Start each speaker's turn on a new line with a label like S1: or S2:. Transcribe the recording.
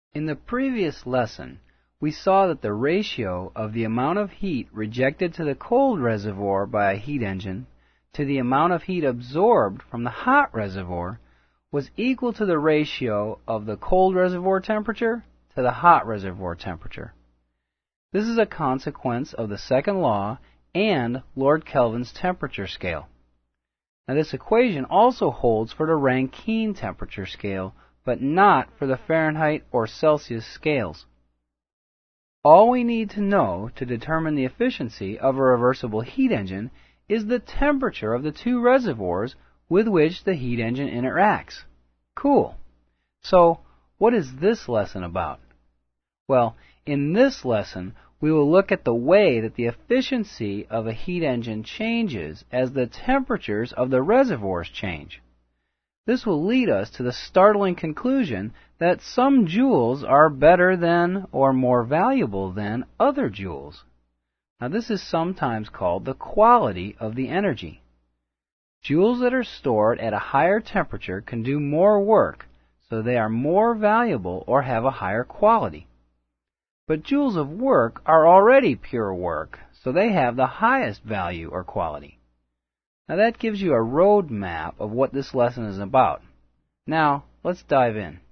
S1: In the previous lesson, we saw that the ratio of the amount of heat rejected to the cold reservoir by a heat engine to the amount of heat absorbed from the hot reservoir was equal to the ratio of the cold reservoir temperature to the hot reservoir temperature. This is a consequence of the second law and Lord Kelvin's temperature scale. Now this equation also holds for the Rankine temperature scale, but not for the Fahrenheit or Celsius scales. All we need to know to determine the efficiency of a reversible heat engine is the temperature of the two reservoirs with which the heat engine interacts. Cool. So, what is this lesson about? Well, in this lesson, we will look at the way that the efficiency of a heat engine changes as the temperatures of the reservoirs change. This will lead us to the startling conclusion that some joules are better than or more valuable than other joules. Now this is sometimes called the quality of the energy. Joules that are stored at a higher temperature can do more work, so they are more valuable or have a higher quality. But joules of work are already pure work, so they have the highest value or quality. Now that gives you a road map of what this lesson is about. Now, let's dive in.